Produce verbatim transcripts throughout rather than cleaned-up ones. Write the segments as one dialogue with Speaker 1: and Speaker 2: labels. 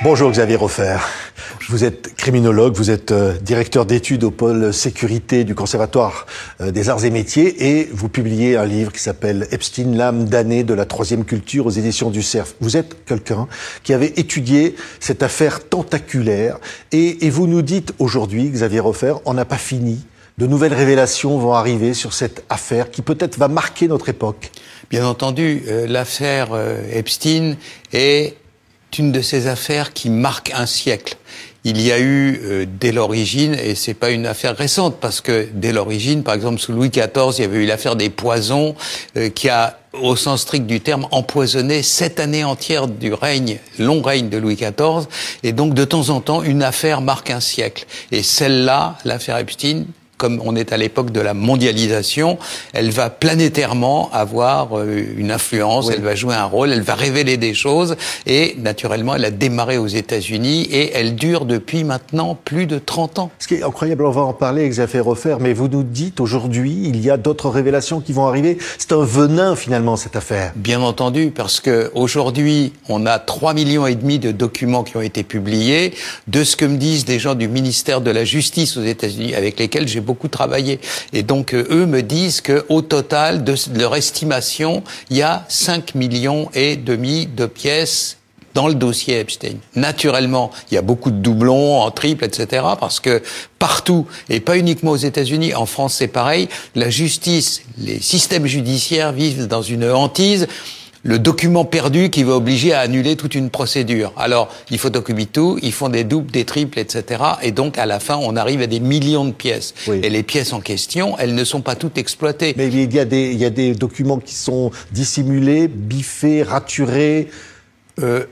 Speaker 1: Bonjour Xavier Hofer. Vous êtes criminologue, vous êtes euh, directeur d'études au pôle sécurité du Conservatoire euh, des arts et métiers et vous publiez un livre qui s'appelle Epstein, l'âme damnée de la troisième culture aux éditions du Cerf. Vous êtes quelqu'un qui avait étudié cette affaire tentaculaire et, et vous nous dites aujourd'hui, Xavier Hofer, on n'a pas fini. De nouvelles révélations vont arriver sur cette affaire qui peut-être va marquer notre époque.
Speaker 2: Bien entendu, euh, l'affaire euh, Epstein est une de ces affaires qui marquent un siècle. Il y a eu, euh, dès l'origine, et c'est pas une affaire récente, parce que dès l'origine, par exemple, sous Louis quatorze, il y avait eu l'affaire des poisons, euh, qui a, au sens strict du terme, empoisonné sept années entières du règne, long règne de Louis quatorze, et donc, de temps en temps, une affaire marque un siècle. Et celle-là, l'affaire Epstein, comme on est à l'époque de la mondialisation, elle va planétairement avoir une influence, oui. Elle va jouer un rôle, elle va révéler des choses et naturellement elle a démarré aux États-Unis et elle dure depuis maintenant plus de trente ans.
Speaker 1: Ce qui est incroyable, on va en parler, Xavier Hofer, mais vous nous dites aujourd'hui, il y a d'autres révélations qui vont arriver. C'est un venin finalement cette affaire.
Speaker 2: Bien entendu, parce que aujourd'hui on a trois millions et demi de documents qui ont été publiés, de ce que me disent des gens du ministère de la Justice aux États-Unis avec lesquels j'ai beaucoup travaillé. Et donc, euh, eux me disent qu'au total, de, de leur estimation, il y a cinq millions et demi de pièces dans le dossier Epstein. Naturellement, il y a beaucoup de doublons, en triple, et cetera, parce que partout, et pas uniquement aux États-Unis, en France c'est pareil, la justice, les systèmes judiciaires vivent dans une hantise. Le document perdu qui va obliger à annuler toute une procédure. Alors, ils photocopient tout, ils font des doubles, des triples, et cetera. Et donc, à la fin, on arrive à des millions de pièces. Oui. Et les pièces en question, elles ne sont pas toutes exploitées.
Speaker 1: Mais il y a des, il y a des documents qui sont dissimulés, biffés, raturés.
Speaker 2: Euh,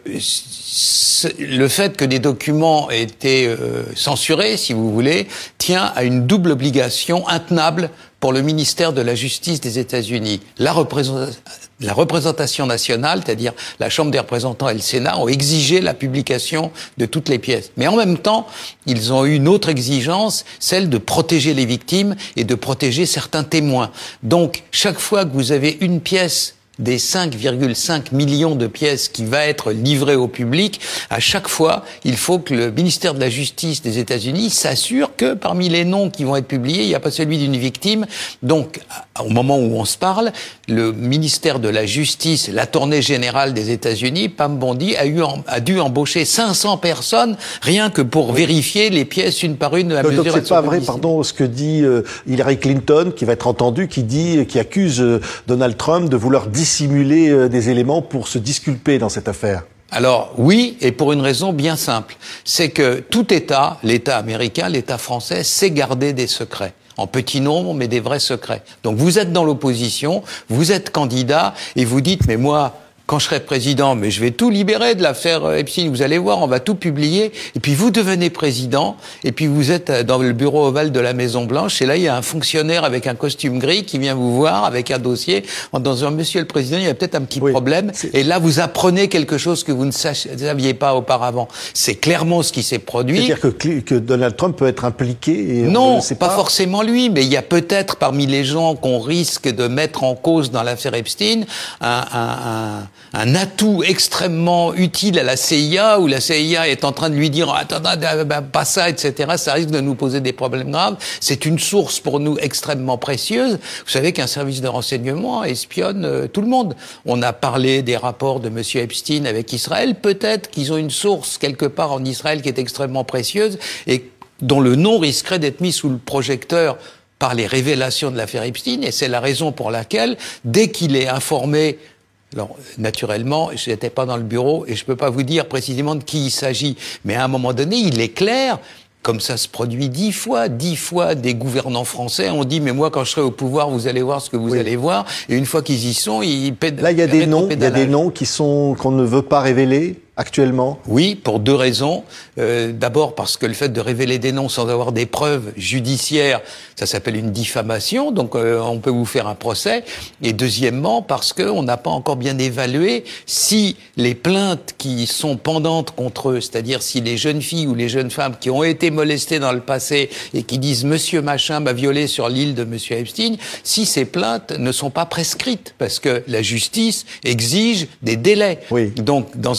Speaker 2: le fait que des documents aient été euh, censurés, si vous voulez, tient à une double obligation intenable pour le ministère de la Justice des États-Unis. La, représent... la représentation nationale, c'est-à-dire la Chambre des représentants et le Sénat, ont exigé la publication de toutes les pièces. Mais en même temps, ils ont eu une autre exigence, celle de protéger les victimes et de protéger certains témoins. Donc, chaque fois que vous avez une pièce des cinq virgule cinq millions de pièces qui va être livrée au public, à chaque fois, il faut que le ministère de la Justice des États-Unis s'assure que parmi les noms qui vont être publiés, il n'y a pas celui d'une victime. Donc, au moment où on se parle, le ministère de la Justice, l'attorney général des États-Unis, Pam Bondi, a, eu, a dû embaucher cinq cents personnes rien que pour oui. vérifier les pièces une par une à mesure.
Speaker 1: Donc c'est pas vrai, pardon, ce que dit euh, Hillary Clinton, qui va être entendue, qui dit, qui accuse euh, Donald Trump de vouloir dissimuler euh, des éléments pour se disculper dans cette affaire.
Speaker 2: Alors oui, et pour une raison bien simple, c'est que tout État, l'État américain, l'État français, sait garder des secrets. En petit nombre, mais des vrais secrets. Donc vous êtes dans l'opposition, vous êtes candidat, et vous dites, mais moi, quand je serai président, mais je vais tout libérer de l'affaire Epstein, vous allez voir, on va tout publier, et puis vous devenez président, et puis vous êtes dans le bureau ovale de la Maison-Blanche, et là, il y a un fonctionnaire avec un costume gris qui vient vous voir avec un dossier, en disant, monsieur le président, il y a peut-être un petit oui, problème, et là, vous apprenez quelque chose que vous ne saviez pas auparavant. C'est clairement ce qui s'est produit.
Speaker 1: C'est-à-dire que, que Donald Trump peut être impliqué et
Speaker 2: non,
Speaker 1: on ne sait pas,
Speaker 2: pas forcément lui, mais il y a peut-être parmi les gens qu'on risque de mettre en cause dans l'affaire Epstein, un, un, un un atout extrêmement utile à la C I A, où la C I A est en train de lui dire « Attends, pas ça, et cetera » Ça risque de nous poser des problèmes graves. C'est une source pour nous extrêmement précieuse. Vous savez qu'un service de renseignement espionne euh, tout le monde. On a parlé des rapports de monsieur Epstein avec Israël. Peut-être qu'ils ont une source quelque part en Israël qui est extrêmement précieuse et dont le nom risquerait d'être mis sous le projecteur par les révélations de l'affaire Epstein. Et c'est la raison pour laquelle, dès qu'il est informé... Alors, naturellement, je n'étais pas dans le bureau et je ne peux pas vous dire précisément de qui il s'agit. Mais à un moment donné, il est clair, comme ça se produit dix fois, dix fois des gouvernants français ont dit « Mais moi, quand je serai au pouvoir, vous allez voir ce que vous oui. allez voir. » Et une fois qu'ils y sont, ils pèdent.
Speaker 1: Là, il y a des noms, il y a des noms qui sont, qu'on ne veut pas révéler actuellement.
Speaker 2: Oui, pour deux raisons. Euh, d'abord parce que le fait de révéler des noms sans avoir des preuves judiciaires, ça s'appelle une diffamation, donc euh, on peut vous faire un procès. Et deuxièmement parce qu'on n'a pas encore bien évalué si les plaintes qui sont pendantes contre eux, c'est-à-dire si les jeunes filles ou les jeunes femmes qui ont été molestées dans le passé et qui disent « Monsieur Machin m'a violé sur l'île de Monsieur Epstein », si ces plaintes ne sont pas prescrites, parce que la justice exige des délais.
Speaker 1: Oui.
Speaker 2: Donc, dans un délai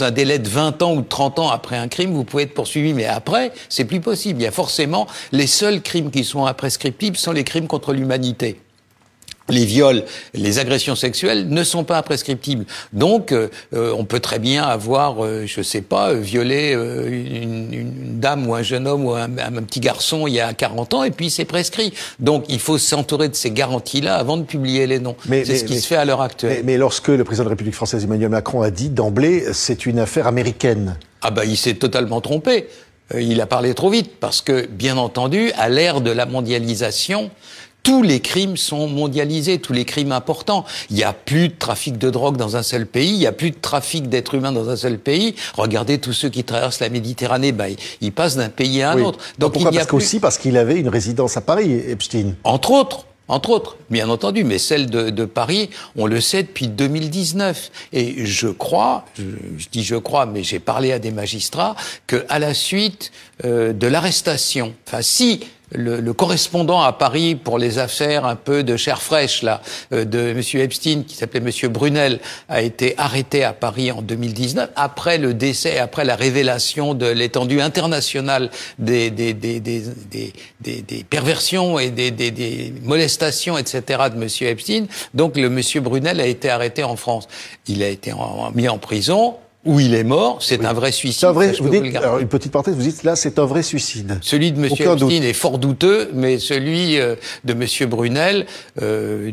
Speaker 2: êtes vingt ans ou trente ans après un crime, vous pouvez être poursuivi. Mais après, c'est plus possible. Il y a forcément les seuls crimes qui sont imprescriptibles sont les crimes contre l'humanité. Les viols, les agressions sexuelles ne sont pas imprescriptibles. Donc, euh, on peut très bien avoir, euh, je sais pas, violé euh, une, une dame ou un jeune homme ou un, un petit garçon il y a quarante ans et puis c'est prescrit. Donc, il faut s'entourer de ces garanties-là avant de publier les noms. C'est mais, ce qui mais, se fait à l'heure actuelle.
Speaker 1: Mais, mais lorsque le président de la République française Emmanuel Macron a dit d'emblée, c'est une affaire américaine.
Speaker 2: Ah bah, il s'est totalement trompé. Euh, il a parlé trop vite parce que, bien entendu, à l'ère de la mondialisation, tous les crimes sont mondialisés, tous les crimes importants. Il n'y a plus de trafic de drogue dans un seul pays, il n'y a plus de trafic d'êtres humains dans un seul pays. Regardez tous ceux qui traversent la Méditerranée, bah, ils passent d'un pays à un oui. autre.
Speaker 1: Donc pourquoi il y a Parce plus... qu'aussi parce qu'il avait une résidence à Paris, Epstein.
Speaker 2: Entre autres. Entre autres, bien entendu, mais celle de, de Paris, on le sait depuis deux mille dix-neuf. Et je crois, je, je dis je crois, mais j'ai parlé à des magistrats, que à la suite euh, de l'arrestation, enfin si le, le correspondant à Paris pour les affaires un peu de chair fraîche là euh, de Monsieur Epstein, qui s'appelait Monsieur Brunel, a été arrêté à Paris en deux mille dix-neuf, après le décès, après la révélation de l'étendue internationale des des des des des, des, des perversions et des, des, des molestations, et cetera de Monsieur Epstein. Donc le Monsieur Brunel a été arrêté en France. Il a été en, mis en prison. Où il est mort, c'est oui. un vrai suicide.
Speaker 1: C'est un vrai, vous dites, alors une petite parenthèse, vous dites là, c'est un vrai suicide.
Speaker 2: Celui de Monsieur Epstein doute. est fort douteux, mais celui euh, de Monsieur Brunel, euh,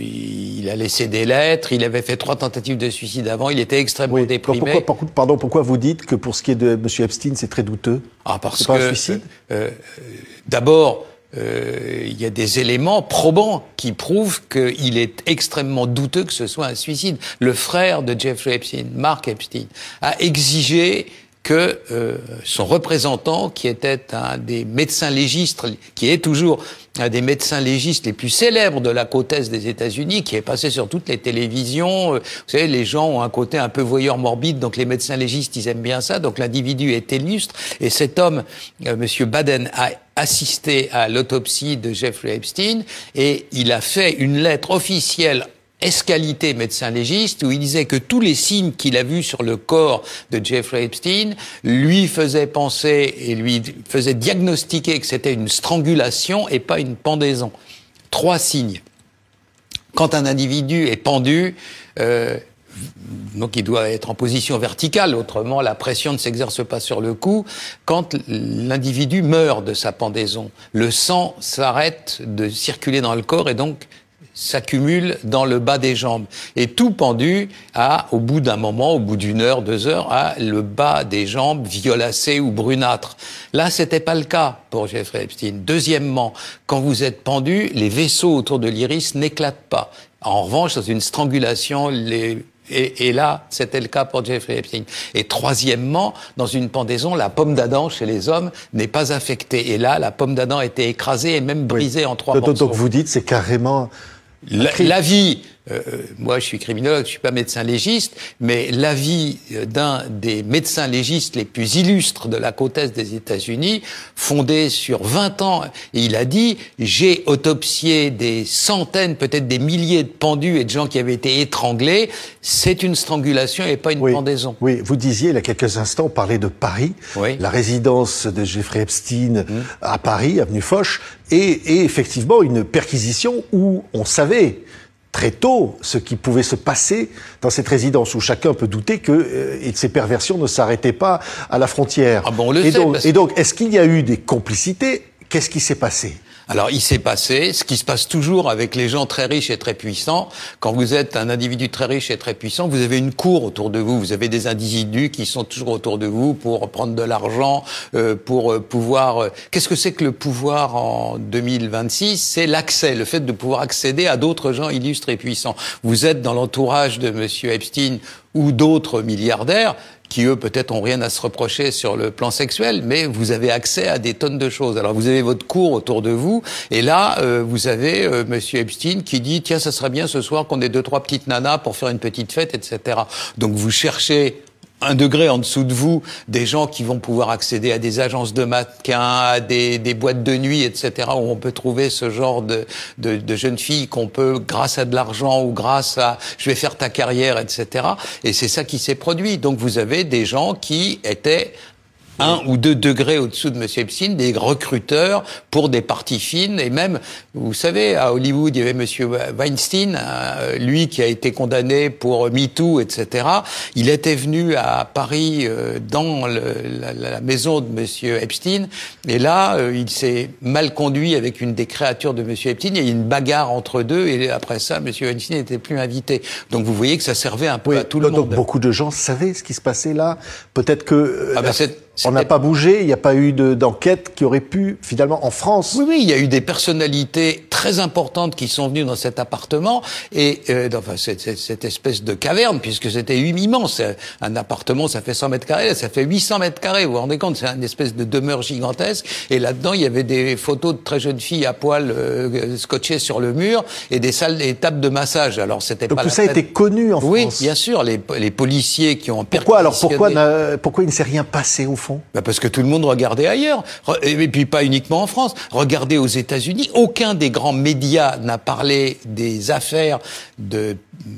Speaker 2: il a laissé des lettres, il avait fait trois tentatives de suicide avant, il était extrêmement oui. déprimé.
Speaker 1: Pourquoi, pardon, pourquoi vous dites que pour ce qui est de Monsieur Epstein, c'est très douteux?
Speaker 2: Ah, parce
Speaker 1: c'est
Speaker 2: que,
Speaker 1: pas un suicide
Speaker 2: euh, euh, d'abord, Euh, il y a des éléments probants qui prouvent qu'il est extrêmement douteux que ce soit un suicide. Le frère de Jeffrey Epstein, Mark Epstein, a exigé que euh, son représentant, qui était un des médecins légistes, qui est toujours un des médecins légistes les plus célèbres de la côte est des États-Unis, qui est passé sur toutes les télévisions. Vous savez, les gens ont un côté un peu voyeur morbide, donc les médecins légistes, ils aiment bien ça. Donc l'individu est illustre. Et cet homme, euh, Monsieur Baden, a assisté à l'autopsie de Jeffrey Epstein et il a fait une lettre officielle escalité médecin légiste, où il disait que tous les signes qu'il a vus sur le corps de Jeffrey Epstein lui faisaient penser et lui faisaient diagnostiquer que c'était une strangulation et pas une pendaison. Trois signes. Quand un individu est pendu, euh, donc il doit être en position verticale, autrement la pression ne s'exerce pas sur le cou. Quand l'individu meurt de sa pendaison, le sang s'arrête de circuler dans le corps et donc s'accumule dans le bas des jambes. Et tout pendu a, au bout d'un moment, au bout d'une heure, deux heures, a le bas des jambes violacé ou brunâtre. Là, c'était pas le cas pour Jeffrey Epstein. Deuxièmement, quand vous êtes pendu, les vaisseaux autour de l'iris n'éclatent pas. En revanche, dans une strangulation, les Et, et là, c'était le cas pour Jeffrey Epstein. Et troisièmement, dans une pendaison, la pomme d'Adam chez les hommes n'est pas affectée. Et là, la pomme d'Adam a été écrasée et même brisée oui. en trois
Speaker 1: donc,
Speaker 2: morceaux.
Speaker 1: Donc vous dites, c'est carrément...
Speaker 2: La, l'avis, euh, moi je suis criminologue, je suis pas médecin légiste, mais l'avis d'un des médecins légistes les plus illustres de la côte est des États-Unis, fondé sur vingt ans, et il a dit « J'ai autopsié des centaines, peut-être des milliers de pendus et de gens qui avaient été étranglés, c'est une strangulation et pas une
Speaker 1: oui,
Speaker 2: pendaison. »
Speaker 1: Oui, vous disiez il y a quelques instants, on parlait de Paris,
Speaker 2: oui.
Speaker 1: la résidence de Jeffrey Epstein mmh. à Paris, avenue Foch, et, et effectivement une perquisition où on savait très tôt ce qui pouvait se passer dans cette résidence, où chacun peut douter que euh, ces perversions ne s'arrêtaient pas à la frontière.
Speaker 2: Ah bon, on le
Speaker 1: et,
Speaker 2: sait,
Speaker 1: donc,
Speaker 2: parce...
Speaker 1: et donc, est-ce qu'il y a eu des complicités? Qu'est-ce qui s'est passé?
Speaker 2: Alors, il s'est passé ce qui se passe toujours avec les gens très riches et très puissants. Quand vous êtes un individu très riche et très puissant, vous avez une cour autour de vous. Vous avez des individus qui sont toujours autour de vous pour prendre de l'argent, euh, pour euh, pouvoir... Euh... Qu'est-ce que c'est que le pouvoir en deux mille vingt-six? C'est l'accès, le fait de pouvoir accéder à d'autres gens illustres et puissants. Vous êtes dans l'entourage de Monsieur Epstein ou d'autres milliardaires qui, eux, peut-être ont rien à se reprocher sur le plan sexuel, mais vous avez accès à des tonnes de choses. Alors, vous avez votre cour autour de vous, et là, euh, vous avez euh, Monsieur Epstein qui dit « Tiens, ça serait bien ce soir qu'on ait deux, trois petites nanas pour faire une petite fête, et cetera » Donc, vous cherchez un degré en dessous de vous, des gens qui vont pouvoir accéder à des agences de mannequins, à des, des boîtes de nuit, et cetera, où on peut trouver ce genre de, de, de jeunes filles qu'on peut, grâce à de l'argent ou grâce à « je vais faire ta carrière », et cetera. Et c'est ça qui s'est produit. Donc vous avez des gens qui étaient un ou deux degrés au-dessous de M. Epstein, des recruteurs pour des parties fines. Et même, vous savez, à Hollywood, il y avait M. Weinstein, euh, lui qui a été condamné pour MeToo, et cetera. Il était venu à Paris euh, dans le, la, la maison de M. Epstein. Et là, euh, il s'est mal conduit avec une des créatures de M. Epstein. Il y a eu une bagarre entre deux. Et après ça, M. Weinstein n'était plus invité. Donc vous voyez que ça servait un peu
Speaker 1: oui,
Speaker 2: à tout le
Speaker 1: donc
Speaker 2: monde.
Speaker 1: Donc beaucoup de gens savaient ce qui se passait là. Peut-être que... Euh,
Speaker 2: ah ben
Speaker 1: la... On n'a pas bougé, il n'y a pas eu de, d'enquête qui aurait pu, finalement, en France...
Speaker 2: Oui, oui, il y a eu des personnalités très importantes qui sont venues dans cet appartement, et euh, enfin, cette, cette, cette espèce de caverne, puisque c'était immense. Un appartement, ça fait cent mètres carrés, ça fait huit cents mètres carrés, vous vous rendez compte, c'est une espèce de demeure gigantesque, et là-dedans, il y avait des photos de très jeunes filles à poil euh, scotchées sur le mur, et des salles, des tables de massage. Alors, c'était
Speaker 1: Donc
Speaker 2: pas
Speaker 1: tout
Speaker 2: la
Speaker 1: ça
Speaker 2: peine.
Speaker 1: a été connu en
Speaker 2: oui,
Speaker 1: France.
Speaker 2: Oui, bien sûr, les, les policiers qui ont
Speaker 1: Pourquoi alors pourquoi,
Speaker 2: perquisitionné...
Speaker 1: pourquoi il ne s'est rien passé, au fond?
Speaker 2: Bah parce que tout le monde regardait ailleurs. Et puis pas uniquement en France. Regardez aux États-Unis. Aucun des grands médias n'a parlé des affaires de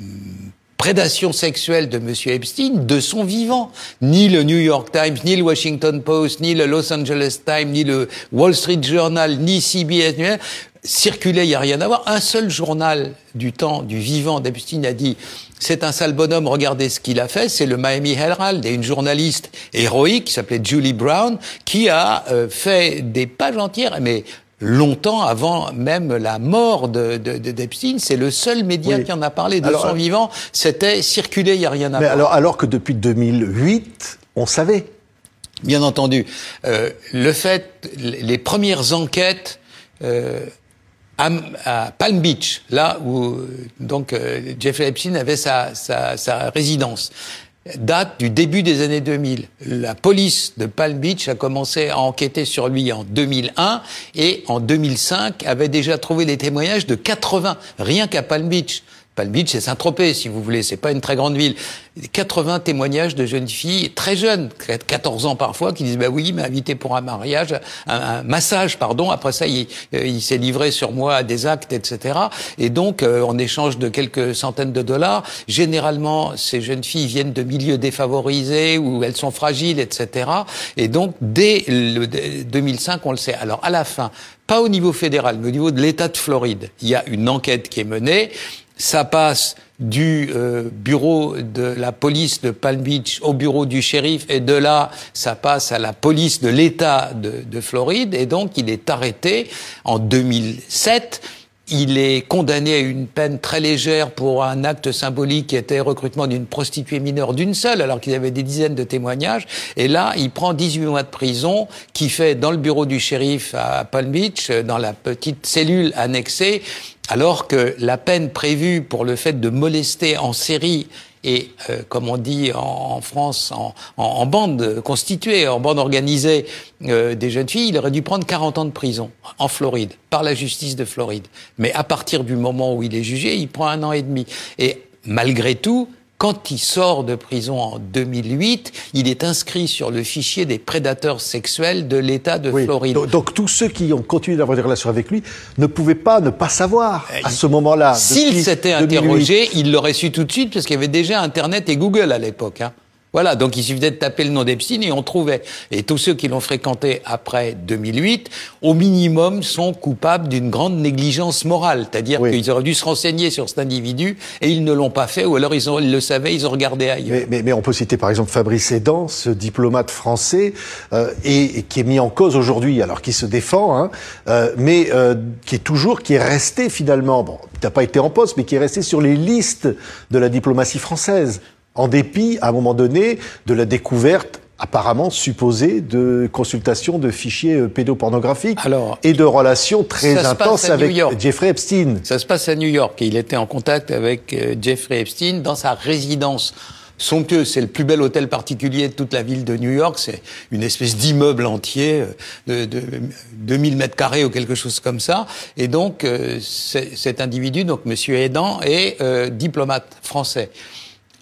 Speaker 2: prédation sexuelle de M. Epstein de son vivant. Ni le New York Times, ni le Washington Post, ni le Los Angeles Times, ni le Wall Street Journal, ni C B S circulait, il n'y a rien à voir. Un seul journal du temps, du vivant d'Epstein a dit « c'est un sale bonhomme, regardez ce qu'il a fait », c'est le Miami Herald, et une journaliste héroïque qui s'appelait Julie Brown, qui a euh, fait des pages entières, mais longtemps avant même la mort de, de, de d'Epstein. C'est le seul média oui. qui en a parlé de alors, son vivant. C'était circulé, il n'y a rien à
Speaker 1: mais
Speaker 2: voir.
Speaker 1: Alors, alors que depuis deux mille huit, on savait.
Speaker 2: Bien entendu. Euh, le fait, les premières enquêtes... Euh, À, à Palm Beach, là où donc euh, Jeffrey Epstein avait sa, sa, sa résidence, date du début des années deux mille. La police de Palm Beach a commencé à enquêter sur lui en deux mille un et en deux mille cinq avait déjà trouvé des témoignages de quatre-vingts, rien qu'à Palm Beach. Palm Beach, c'est Saint-Tropez, si vous voulez, c'est pas une très grande ville. quatre-vingts témoignages de jeunes filles très jeunes, quatorze ans parfois, qui disent bah oui, il m'a invité pour un mariage, un, un massage, pardon. Après ça, il, il s'est livré sur moi à des actes, et cetera. Et donc, euh, en échange de quelques centaines de dollars, généralement, ces jeunes filles viennent de milieux défavorisés où elles sont fragiles, et cetera. Et donc, dès le deux mille cinq, on le sait. Alors, à la fin, pas au niveau fédéral, mais au niveau de l'État de Floride, il y a une enquête qui est menée. Ça passe du euh, bureau de la police de Palm Beach au bureau du shérif, et de là, ça passe à la police de l'État de, de Floride, et donc il est arrêté en deux mille sept. Il est condamné à une peine très légère pour un acte symbolique qui était recrutement d'une prostituée mineure d'une seule, alors qu'il y avait des dizaines de témoignages. Et là, il prend dix-huit mois de prison, qui fait dans le bureau du shérif à Palm Beach, dans la petite cellule annexée, alors que la peine prévue pour le fait de molester en série et, euh, comme on dit en, en France, en, en, en bande constituée, en bande organisée euh, des jeunes filles, il aurait dû prendre quarante ans de prison en Floride, par la justice de Floride. Mais à partir du moment où il est jugé, il prend un an et demi. Et malgré tout, quand il sort de prison en deux mille huit, il est inscrit sur le fichier des prédateurs sexuels de l'État de
Speaker 1: oui,
Speaker 2: Floride.
Speaker 1: Donc, donc tous ceux qui ont continué d'avoir des relations avec lui ne pouvaient pas ne pas savoir à ce moment-là.
Speaker 2: S'il s'était interrogé, il l'aurait su tout de suite, parce qu'il y avait déjà Internet et Google à l'époque. Hein. Voilà, donc il suffisait de taper le nom d'Epstein et on trouvait. Et tous ceux qui l'ont fréquenté après deux mille huit, au minimum, sont coupables d'une grande négligence morale. C'est-à-dire oui. qu'ils auraient dû se renseigner sur cet individu et ils ne l'ont pas fait, ou alors ils, ont, ils le savaient, ils ont regardé ailleurs.
Speaker 1: Mais, mais, mais on peut citer par exemple Fabrice Edan, ce diplomate français, euh, et, et qui est mis en cause aujourd'hui, alors qu'il se défend, hein, euh, mais euh, qui est toujours, qui est resté finalement, bon, il n'a pas été en poste, mais qui est resté sur les listes de la diplomatie française. En dépit, à un moment donné, de la découverte apparemment supposée de consultation de fichiers pédopornographiques Alors, et de relations très intenses avec Jeffrey Epstein.
Speaker 2: Ça se passe à New York et il était en contact avec Jeffrey Epstein dans sa résidence somptueuse. C'est le plus bel hôtel particulier de toute la ville de New York. C'est une espèce d'immeuble entier de, de deux mille mètres carrés ou quelque chose comme ça. Et donc, cet individu, donc Monsieur Edan, est euh, diplomate français.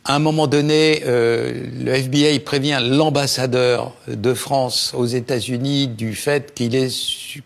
Speaker 2: À un moment donné, euh, le F B I prévient l'ambassadeur de France aux États-Unis du fait qu'il est su-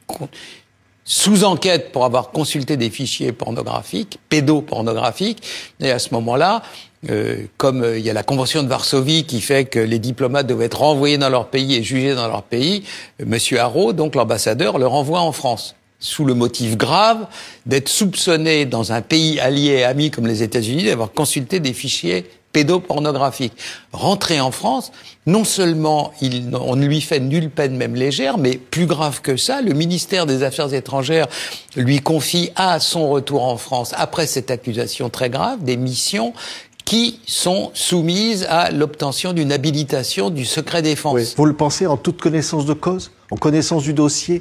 Speaker 2: sous enquête pour avoir consulté des fichiers pornographiques, pédopornographiques. Et à ce moment-là, euh, comme euh, il y a la Convention de Varsovie qui fait que les diplomates doivent être renvoyés dans leur pays et jugés dans leur pays, euh, Monsieur Haro, donc l'ambassadeur, le renvoie en France, sous le motif grave d'être soupçonné dans un pays allié et ami comme les États-Unis d'avoir consulté des fichiers pédopornographiques. Rentré en France, non seulement il, on ne lui fait nulle peine, même légère, mais plus grave que ça, le ministère des Affaires étrangères lui confie à son retour en France, après cette accusation très grave, des missions qui sont soumises à l'obtention d'une habilitation du secret défense.
Speaker 1: Oui. Vous le pensez en toute connaissance de cause, en connaissance du dossier?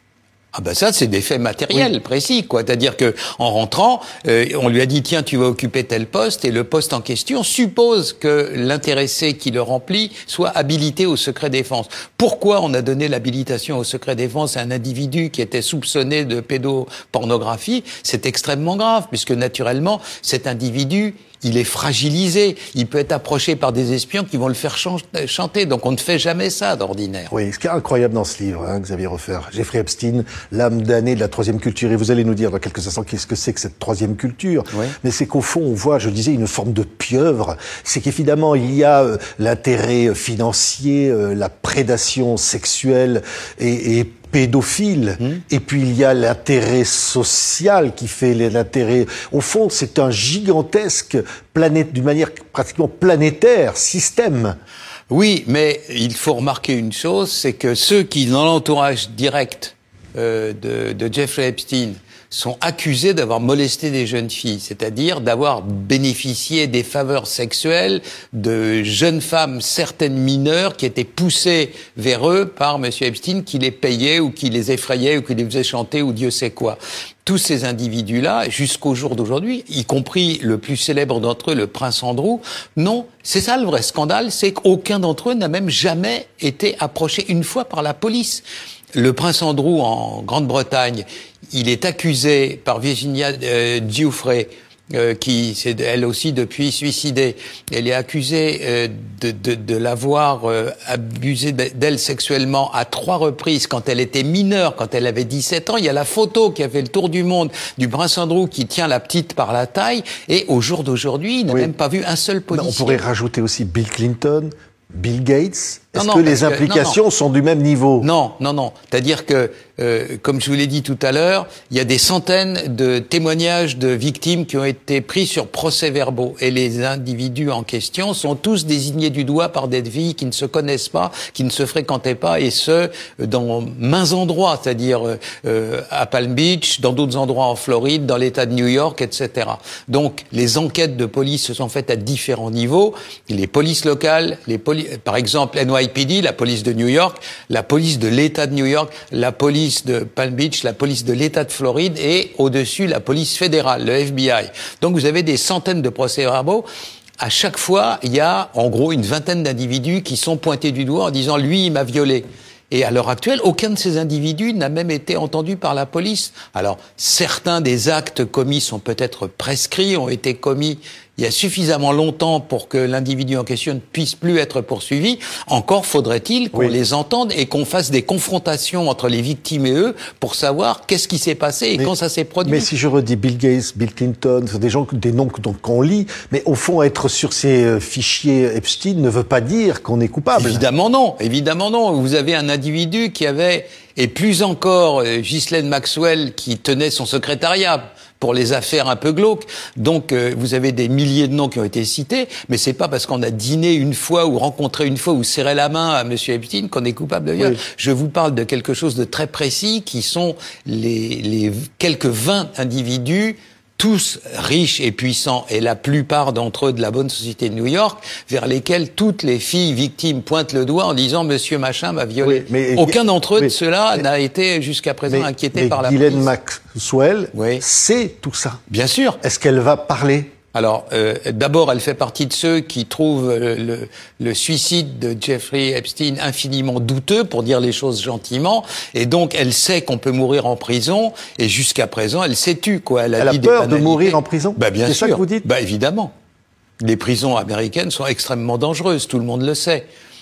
Speaker 2: Ah ben ça, c'est des faits matériels, oui, précis, quoi. C'est-à-dire que en rentrant, euh, on lui a dit tiens, tu vas occuper tel poste, et le poste en question suppose que l'intéressé qui le remplit soit habilité au secret défense. Pourquoi on a donné l'habilitation au secret défense à un individu qui était soupçonné de pédopornographie? C'est extrêmement grave, puisque naturellement, cet individu, il est fragilisé, il peut être approché par des espions qui vont le faire chanter. Donc on ne fait jamais ça d'ordinaire.
Speaker 1: Oui, ce qui est incroyable dans ce livre, hein, Xavier Hofer, Jeffrey Epstein, l'âme damnée de la troisième culture. Et vous allez nous dire dans quelques instants qu'est-ce que c'est que cette troisième culture. Oui. Mais c'est qu'au fond, on voit, je le disais, une forme de pieuvre. C'est qu'évidemment, il y a euh, l'intérêt financier, euh, la prédation sexuelle et, et pédophile, mmh. et puis il y a l'intérêt social qui fait l'intérêt. Au fond, c'est un gigantesque planète, d'une manière pratiquement planétaire, système.
Speaker 2: Oui, mais il faut remarquer une chose, c'est que ceux qui, dans l'entourage direct euh, de, de Jeffrey Epstein, sont accusés d'avoir molesté des jeunes filles, c'est-à-dire d'avoir bénéficié des faveurs sexuelles de jeunes femmes, certaines mineures, qui étaient poussées vers eux par Monsieur Epstein, qui les payait ou qui les effrayait ou qui les faisait chanter ou Dieu sait quoi. Tous ces individus-là, jusqu'au jour d'aujourd'hui, y compris le plus célèbre d'entre eux, le prince Andrew, non, c'est ça le vrai scandale, c'est qu'aucun d'entre eux n'a même jamais été approché une fois par la police. Le prince Andrew en Grande-Bretagne, il est accusé par Virginia euh, Giuffre, euh, qui s'est elle aussi depuis suicidée. Elle est accusée euh, de, de, de l'avoir euh, abusé d'elle sexuellement à trois reprises quand elle était mineure, quand elle avait dix-sept ans. Il y a la photo qui a fait le tour du monde du prince Andrew qui tient la petite par la taille, et au jour d'aujourd'hui, il n'a oui. même pas vu un seul policier.
Speaker 1: On pourrait rajouter aussi Bill Clinton, Bill Gates. Est-ce non, non, que les implications que, non, non. sont du même niveau?
Speaker 2: Non, non, non. C'est-à-dire que, euh, comme je vous l'ai dit tout à l'heure, il y a des centaines de témoignages de victimes qui ont été pris sur procès-verbaux. Et les individus en question sont tous désignés du doigt par des filles qui ne se connaissent pas, qui ne se fréquentaient pas, et ce, dans maints endroits, c'est-à-dire euh, à Palm Beach, dans d'autres endroits en Floride, dans l'État de New York, et cetera. Donc, les enquêtes de police se sont faites à différents niveaux. Les polices locales, les poli- par exemple, N Y P D, la police de New York, la police de l'État de New York, la police de Palm Beach, la police de l'État de Floride et au-dessus la police fédérale, le F B I. Donc vous avez des centaines de procès-verbaux. À chaque fois, il y a en gros une vingtaine d'individus qui sont pointés du doigt en disant « lui, il m'a violé ». Et à l'heure actuelle, aucun de ces individus n'a même été entendu par la police. Alors, certains des actes commis sont peut-être prescrits, ont été commis il y a suffisamment longtemps pour que l'individu en question ne puisse plus être poursuivi. Encore faudrait-il qu'on oui. les entende et qu'on fasse des confrontations entre les victimes et eux pour savoir qu'est-ce qui s'est passé et mais, quand ça s'est produit.
Speaker 1: Mais si je redis Bill Gates, Bill Clinton, c'est des gens, des noms qu'on lit, mais au fond, être sur ces fichiers Epstein ne veut pas dire qu'on est coupable.
Speaker 2: Évidemment non, évidemment non. Vous avez un individu qui avait, et plus encore, Ghislaine Maxwell qui tenait son secrétariat pour les affaires un peu glauques. Donc, euh, vous avez des milliers de noms qui ont été cités, mais c'est pas parce qu'on a dîné une fois ou rencontré une fois ou serré la main à Monsieur Epstein qu'on est coupable de viol. Oui. Je vous parle de quelque chose de très précis qui sont les, les quelques vingt individus, tous riches et puissants, et la plupart d'entre eux de la bonne société de New York, vers lesquels toutes les filles victimes pointent le doigt en disant « Monsieur Machin m'a violé ». Oui, aucun d'entre eux mais, de ceux-là n'a été jusqu'à présent mais, inquiété
Speaker 1: mais
Speaker 2: par la
Speaker 1: Ghislaine
Speaker 2: police.
Speaker 1: Maxwell oui. sait tout ça.
Speaker 2: Bien sûr.
Speaker 1: Est-ce qu'elle va parler ?
Speaker 2: Alors, euh, d'abord, elle fait partie de ceux qui trouvent le, le, le suicide de Jeffrey Epstein infiniment douteux, pour dire les choses gentiment, et donc elle sait qu'on peut mourir en prison, et jusqu'à présent, elle s'est tue, quoi. Elle a,
Speaker 1: elle
Speaker 2: dit
Speaker 1: a peur
Speaker 2: des
Speaker 1: de mourir en prison.
Speaker 2: Bah bien
Speaker 1: c'est
Speaker 2: sûr.
Speaker 1: ça que vous dites.
Speaker 2: Bah évidemment. Les prisons américaines sont extrêmement dangereuses, tout le monde le sait.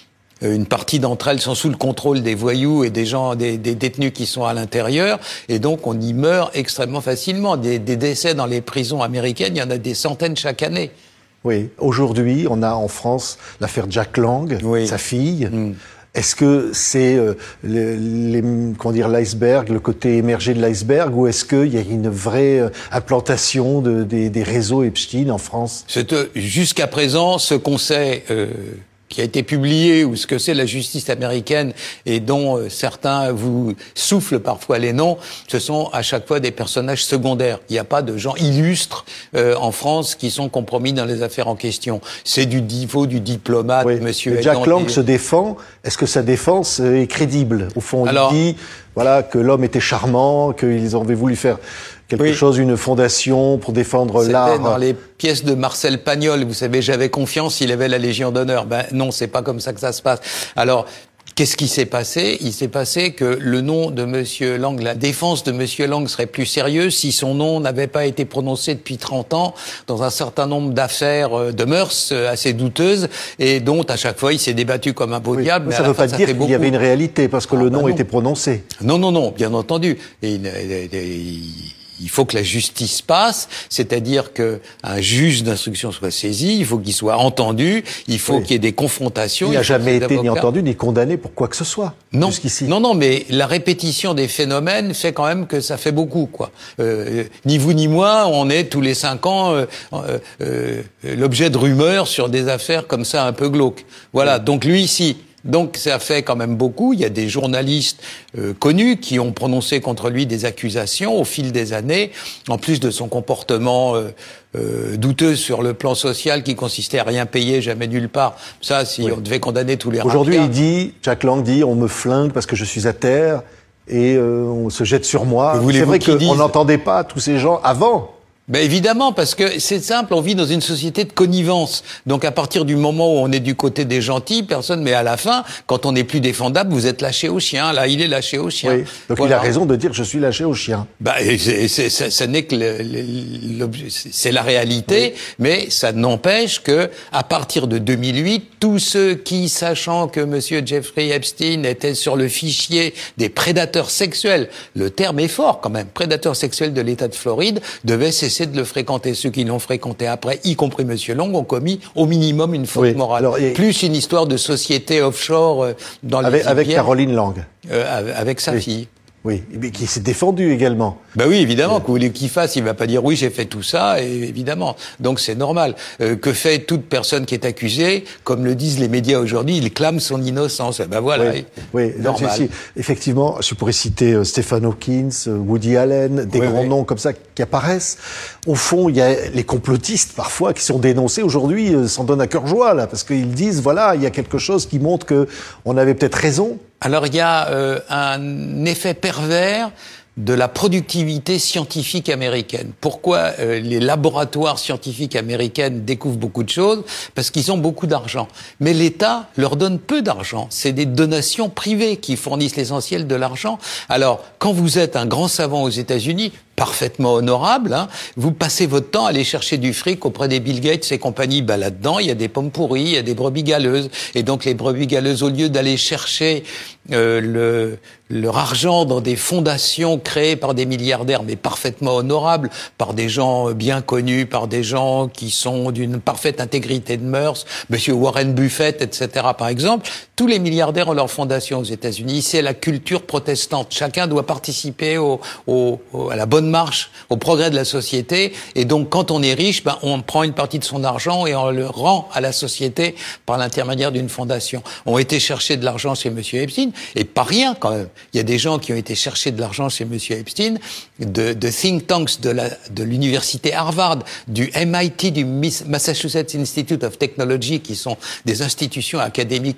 Speaker 2: Une partie d'entre elles sont sous le contrôle des voyous et des gens, des, des détenus qui sont à l'intérieur, et donc on y meurt extrêmement facilement. Des, des décès dans les prisons américaines, il y en a des centaines chaque année.
Speaker 1: Oui. Aujourd'hui, on a en France l'affaire Jack Lang, oui. sa fille. Mm. Est-ce que c'est euh, les, les, comment dire, l'iceberg, le côté émergé de l'iceberg, ou est-ce qu'il y a une vraie euh, implantation de, des, des réseaux Epstein en France?
Speaker 2: C'est euh, jusqu'à présent ce qu'on sait. Euh qui a été publié, ou ce que c'est la justice américaine, et dont euh, certains vous soufflent parfois les noms, ce sont à chaque fois des personnages secondaires. Il n'y a pas de gens illustres euh, en France qui sont compromis dans les affaires en question. C'est du niveau du diplomate, oui. Monsieur.
Speaker 1: Jack Lang se défend. Est-ce que sa défense est crédible? Au fond,
Speaker 2: Alors,
Speaker 1: il dit voilà que l'homme était charmant, qu'ils avaient voulu faire quelque
Speaker 2: oui.
Speaker 1: chose, une fondation pour défendre l'art.
Speaker 2: C'était dans les pièces de Marcel Pagnol, vous savez, j'avais confiance, il avait la Légion d'honneur. Ben non, c'est pas comme ça que ça se passe. Alors, qu'est-ce qui s'est passé? Il s'est passé que le nom de Monsieur Lang, la défense de Monsieur Lang serait plus sérieuse si son nom n'avait pas été prononcé depuis trente ans dans un certain nombre d'affaires de mœurs assez douteuses, et dont à chaque fois il s'est débattu comme un beau
Speaker 1: oui,
Speaker 2: diable.
Speaker 1: Mais ça ne veut pas dire qu'il y avait une réalité, parce que ah, le nom
Speaker 2: ben
Speaker 1: était prononcé.
Speaker 2: Non, non, non, bien entendu. Et il, il, il, Il faut que la justice passe, c'est-à-dire que un juge d'instruction soit saisi, il faut qu'il soit entendu, il faut oui. qu'il y ait des confrontations.
Speaker 1: Il n'a jamais été ni entendu ni condamné pour quoi que ce soit.
Speaker 2: Non,
Speaker 1: jusqu'ici.
Speaker 2: non, non, mais la répétition des phénomènes fait quand même que ça fait beaucoup, quoi. Euh, ni vous ni moi, on est tous les cinq ans euh, euh, euh, l'objet de rumeurs sur des affaires comme ça un peu glauques. Voilà. Oui. Donc lui ici. Donc ça fait quand même beaucoup. Il y a des journalistes euh, connus qui ont prononcé contre lui des accusations au fil des années, en plus de son comportement euh, euh, douteux sur le plan social qui consistait à rien payer, jamais nulle part. Ça, si oui. on devait condamner tous les rapias.
Speaker 1: Aujourd'hui, il dit, Jack Lang dit, on me flingue parce que je suis à terre et euh, on se jette sur moi. C'est vrai qu'on n'entendait pas tous ces gens avant.
Speaker 2: Ben évidemment, parce que c'est simple, on vit dans une société de connivence. Donc à partir du moment où on est du côté des gentils, personne, mais à la fin, quand on n'est plus défendable, vous êtes lâché au chien. Là, il est lâché au chien.
Speaker 1: Oui. Donc voilà. Il a raison de dire je suis lâché au chien.
Speaker 2: Ben, c'est, c'est, ça, ça n'est que le, le, c'est la réalité, oui. Mais ça n'empêche que à partir de deux mille huit, tous ceux qui, sachant que Monsieur Jeffrey Epstein était sur le fichier des prédateurs sexuels, le terme est fort quand même, prédateurs sexuels de l'État de Floride, devaient cesser de le fréquenter. Ceux qui l'ont fréquenté après, y compris Monsieur Lang, ont commis au minimum une faute oui. morale. Alors, et... Plus une histoire de société offshore euh, dans les
Speaker 1: avec, avec Caroline Lang.
Speaker 2: Euh, avec sa
Speaker 1: oui.
Speaker 2: fille.
Speaker 1: Oui, mais qui s'est défendu également.
Speaker 2: Ben oui, évidemment, que vous voulez qu'il fasse, il va pas dire oui, j'ai fait tout ça, et évidemment. Donc c'est normal. Euh, que fait toute personne qui est accusée, comme le disent les médias aujourd'hui, il clame son innocence. Ben voilà.
Speaker 1: Oui, oui. normal. Si, si. Effectivement, je pourrais citer euh, Stephen Hawking, Woody Allen, des oui, grands oui. noms comme ça qui apparaissent. Au fond, il y a les complotistes parfois qui sont dénoncés aujourd'hui, euh, s'en donnent à cœur joie là, parce qu'ils disent voilà, il y a quelque chose qui montre que on avait peut-être raison.
Speaker 2: Alors il y a euh, un effet pervers de la productivité scientifique américaine. Pourquoi euh, les laboratoires scientifiques américains découvrent beaucoup de choses? Parce qu'ils ont beaucoup d'argent. Mais l'État leur donne peu d'argent. C'est des donations privées qui fournissent l'essentiel de l'argent. Alors, quand vous êtes un grand savant aux États-Unis, parfaitement honorable, hein, vous passez votre temps à aller chercher du fric auprès des Bill Gates et compagnie. Ben là-dedans, il y a des pommes pourries, il y a des brebis galeuses. Et donc les brebis galeuses, au lieu d'aller chercher euh, le, leur argent dans des fondations créées par des milliardaires, mais parfaitement honorables, par des gens bien connus, par des gens qui sont d'une parfaite intégrité de mœurs, Monsieur Warren Buffett, et cetera par exemple, tous les milliardaires ont leur fondation aux États-Unis. C'est la culture protestante. Chacun doit participer au, au, au, à la bonne marche, au progrès de la société. Et donc, quand on est riche, ben, on prend une partie de son argent et on le rend à la société par l'intermédiaire d'une fondation. On a été chercher de l'argent chez Monsieur Epstein, et pas rien quand même. Il y a des gens qui ont été chercher de l'argent chez Monsieur Epstein, de, de think tanks de la, de l'université Harvard, du M I T, du Massachusetts Institute of Technology, qui sont des institutions académiques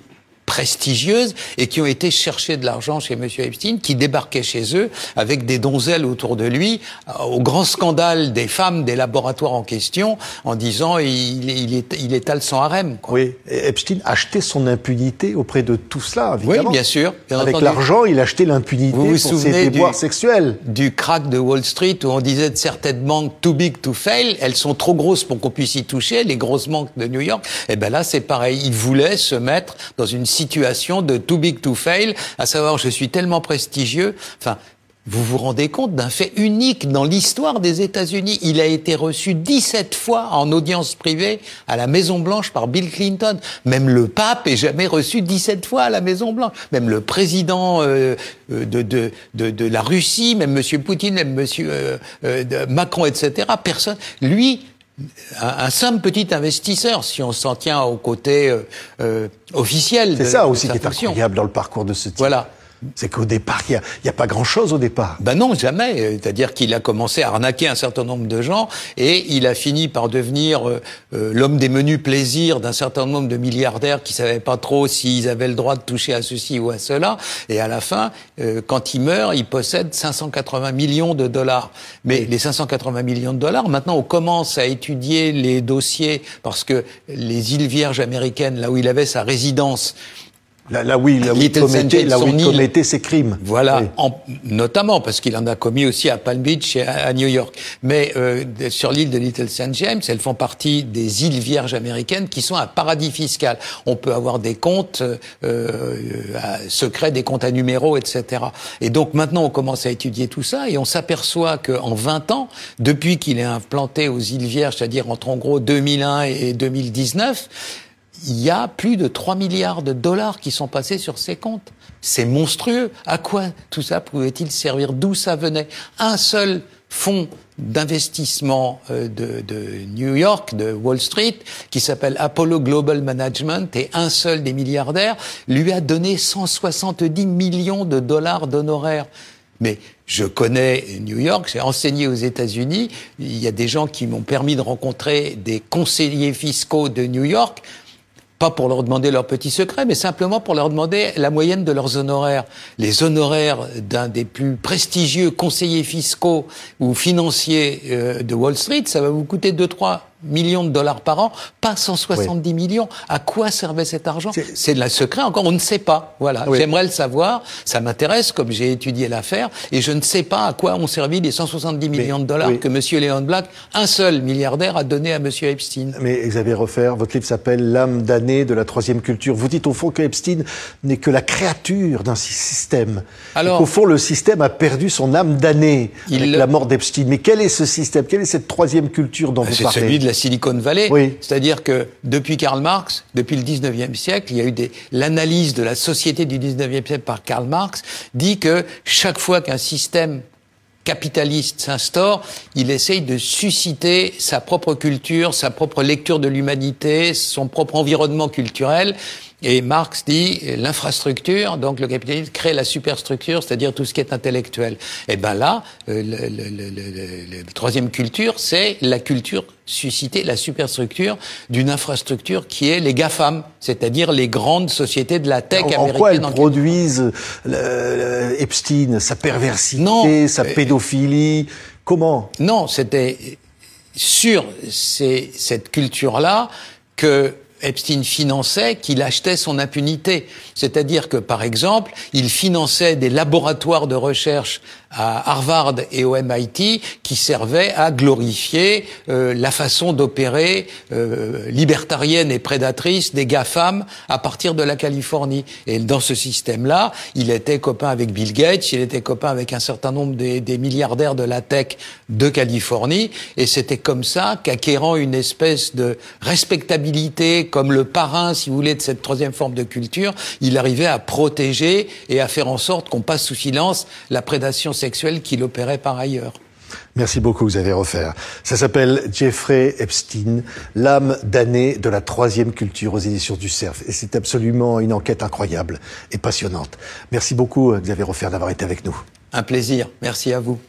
Speaker 2: prestigieuses et qui ont été chercher de l'argent chez Monsieur Epstein, qui débarquait chez eux avec des donzelles autour de lui, au grand scandale des femmes des laboratoires en question, en disant il, il, est, il étale son harem, quoi.
Speaker 1: Oui, et Epstein achetait son impunité auprès de tout cela, évidemment.
Speaker 2: Oui, bien sûr. Bien
Speaker 1: Avec
Speaker 2: entendu.
Speaker 1: l'argent, il achetait l'impunité
Speaker 2: vous vous
Speaker 1: pour ses déboires
Speaker 2: du,
Speaker 1: sexuels.
Speaker 2: Du crack de Wall Street où on disait de certaines banques too big to fail, elles sont trop grosses pour qu'on puisse y toucher, les grosses banques de New York. Et ben là, c'est pareil. Il voulait se mettre dans une situation de too big to fail, à savoir je suis tellement prestigieux. Enfin, vous vous rendez compte d'un fait unique dans l'histoire des États-Unis. Il a été reçu dix-sept fois en audience privée à la Maison-Blanche par Bill Clinton. Même le pape est jamais reçu dix-sept fois à la Maison-Blanche. Même le président euh, de, de, de, de la Russie, même Monsieur Poutine, même Monsieur euh, euh, Macron, et cetera. Personne. Lui, un, un simple petit investisseur, si on s'en tient au côté euh, euh, officiel.
Speaker 1: C'est
Speaker 2: de,
Speaker 1: ça
Speaker 2: de
Speaker 1: aussi
Speaker 2: sa
Speaker 1: qui est
Speaker 2: fonction.
Speaker 1: incroyable dans le parcours de ce type.
Speaker 2: Voilà.
Speaker 1: C'est qu'au départ, il n'y a, y a pas grand-chose au départ.
Speaker 2: Ben non, jamais. C'est-à-dire qu'il a commencé à arnaquer un certain nombre de gens et il a fini par devenir euh, euh, l'homme des menus plaisirs d'un certain nombre de milliardaires qui savaient pas trop s'ils avaient le droit de toucher à ceci ou à cela. Et à la fin, euh, quand il meurt, il possède cinq cent quatre-vingts millions de dollars. Mais les cinq cent quatre-vingts millions de dollars, maintenant on commence à étudier les dossiers parce que les îles Vierges américaines, là où il avait sa résidence,
Speaker 1: Là, là oui, là où il commettait, là où il commettait ses crimes.
Speaker 2: Voilà,
Speaker 1: oui.
Speaker 2: en, notamment parce qu'il en a commis aussi à Palm Beach et à, à New York. Mais euh, sur l'île de Little Saint James, elles font partie des îles Vierges américaines qui sont un paradis fiscal. On peut avoir des comptes euh, à secrets, des comptes à numéros, et cetera. Et donc maintenant, on commence à étudier tout ça et on s'aperçoit qu'en vingt ans, depuis qu'il est implanté aux îles Vierges, c'est-à-dire entre en gros deux mille un et deux mille dix-neuf, il y a plus de trois milliards de dollars qui sont passés sur ces comptes. C'est monstrueux. À quoi tout ça pouvait-il servir? D'où ça venait? Un seul fonds d'investissement de, de New York, de Wall Street, qui s'appelle Apollo Global Management, et un seul des milliardaires lui a donné cent soixante-dix millions de dollars d'honoraires. Mais je connais New York, j'ai enseigné aux États-Unis, il y a des gens qui m'ont permis de rencontrer des conseillers fiscaux de New York, pas pour leur demander leurs petits secrets, mais simplement pour leur demander la moyenne de leurs honoraires. Les honoraires d'un des plus prestigieux conseillers fiscaux ou financiers euh, de Wall Street, ça va vous coûter deux trois millions de dollars par an, pas cent soixante-dix oui. millions. À quoi servait cet argent? C'est de la secret, encore, on ne sait pas. Voilà. Oui. J'aimerais le savoir. Ça m'intéresse, comme j'ai étudié l'affaire, et je ne sais pas à quoi ont servi les cent soixante-dix mais, millions de dollars oui. que Monsieur Léon Black, un seul milliardaire, a donné à Monsieur Epstein.
Speaker 1: Mais Xavier Refer, votre livre s'appelle L'âme damnée de la troisième culture. Vous dites au fond que Epstein n'est que la créature d'un système. Alors, au fond, le système a perdu son âme damnée avec il... la mort d'Epstein. Mais quel est ce système? Quelle est cette troisième culture dont vous parlez?
Speaker 2: C'est celui de la Silicon Valley.
Speaker 1: Oui.
Speaker 2: C'est-à-dire que depuis Karl Marx, depuis le dix-neuvième siècle, il y a eu des, l'analyse de la société du dix-neuvième siècle par Karl Marx dit que chaque fois qu'un système capitaliste s'instaure, il essaye de susciter sa propre culture, sa propre lecture de l'humanité, son propre environnement culturel. Et Marx dit l'infrastructure, donc le capitalisme crée la superstructure, c'est-à-dire tout ce qui est intellectuel. Et ben là, euh, le, le, le, le, le troisième culture, c'est la culture susciter la superstructure d'une infrastructure qui est les GAFAM, c'est-à-dire les grandes sociétés de la tech
Speaker 1: en,
Speaker 2: américaine.
Speaker 1: En quoi elles produisent le, le Epstein, sa perversité, non, sa pédophilie? Euh, Comment?
Speaker 2: Non, c'était sur ces, cette culture-là que Epstein finançait, qu'il achetait son impunité. C'est-à-dire que, par exemple, il finançait des laboratoires de recherche à Harvard et au M I T qui servaient à glorifier euh, la façon d'opérer euh, libertarienne et prédatrice des GAFAM à partir de la Californie. Et dans ce système-là, il était copain avec Bill Gates, il était copain avec un certain nombre des, des milliardaires de la tech de Californie, et c'était comme ça qu'acquérant une espèce de respectabilité comme le parrain, si vous voulez, de cette troisième forme de culture, il arrivait à protéger et à faire en sorte qu'on passe sous silence la prédation sexuelle qu'il opérait par ailleurs.
Speaker 1: Merci beaucoup, Xavier Refer. Ça s'appelle Jeffrey Epstein, l'âme damnée de la troisième culture aux éditions du Cerf. Et c'est absolument une enquête incroyable et passionnante. Merci beaucoup, Xavier Refer, d'avoir été avec nous.
Speaker 2: Un plaisir. Merci à vous.